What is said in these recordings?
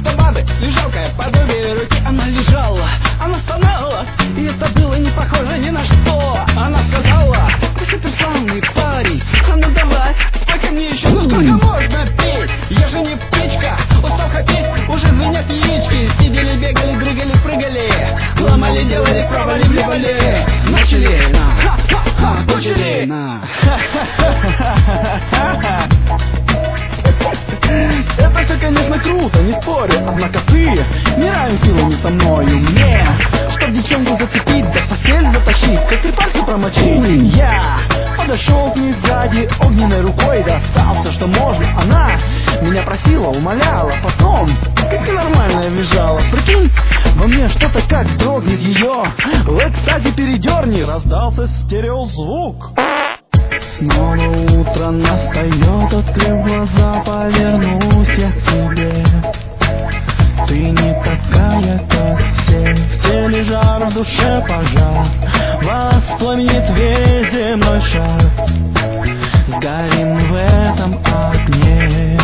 что бабы лежалка, подобие руки. Она лежала, она стонала, и это было не похоже ни на что. Она сказала: ты суперславный парень, а ну давай, спой-ка мне еще, ну сколько можно петь? Я же не птичка, устал хотеть, уже звенят яички. Сидели, бегали, дрыгали, прыгали, ломали, делали, пробовали, вливали. Начали на ха-ха-ха, кончили на ха-ха-ха-ха-ха. Это все, конечно, круто, не спорю, однако ты не равен силами со мною. Мне, чтоб девчонку зацепить, да в постель затащить, как три пальцы промочить. Я подошел к ней сзади, огненной рукой достал все, что можно. Она меня просила, умоляла, потом, как ненормальная, визжала. Прикинь, во мне что-то как дрогнет ее. Кстати, передерни, раздался стереозвук. Снова утро настает, открыв глаза, повернусь я к тебе. Ты не такая, как все, в теле жар, в душе пожар, воспламенит весь земной шар. Сгорим в этом огне.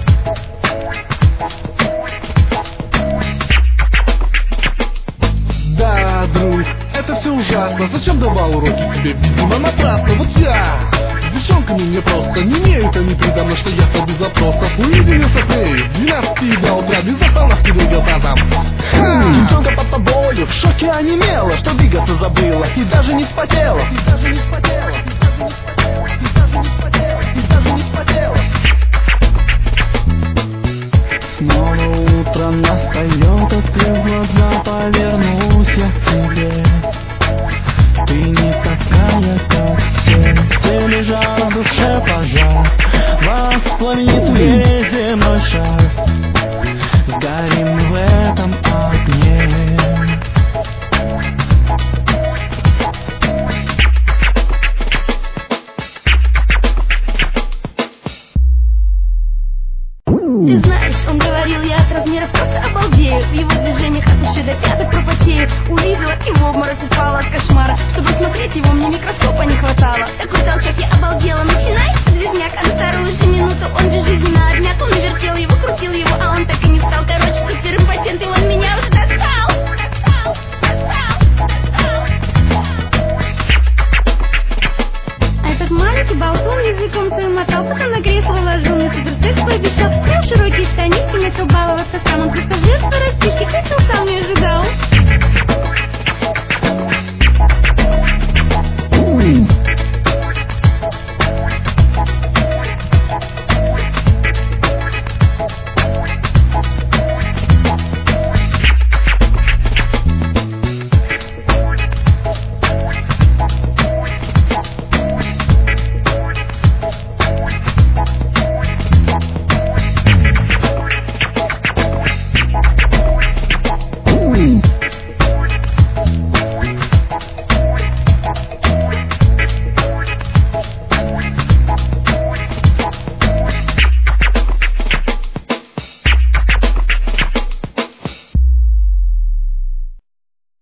Да, друг, это все ужасно. Зачем давал уроки тебе? Видимо, напрасно. Вот я с девчонками мне просто не имеют они предо мной, что я собі запросто уединился с ней с 12 до утра, без остановки двигался там. Девчонка под тобою в шоке онемела, что двигаться забыла и даже не вспотела. Снова утро настает, открыв глаза, повернусь я к тебе. Ты не такая, как все, в теле жар, в душе пожар, воспламенит весь земной шар. Сгорим в этом огне. Ты знаешь, он говорил, я от размеров просто обалдею. В его движениях от ушей до пяток пропотею. Увидела и в обморок упала от кошмара. Чтобы смотреть его, мне микроскопа не хватало. Такой толчок, я обалдела. Начинается движняк, а на вторую же минуту он безжизненно обмяк. Он вертел его, крутил его, а он так и не встал. Короче, супер импотент, и он меня уже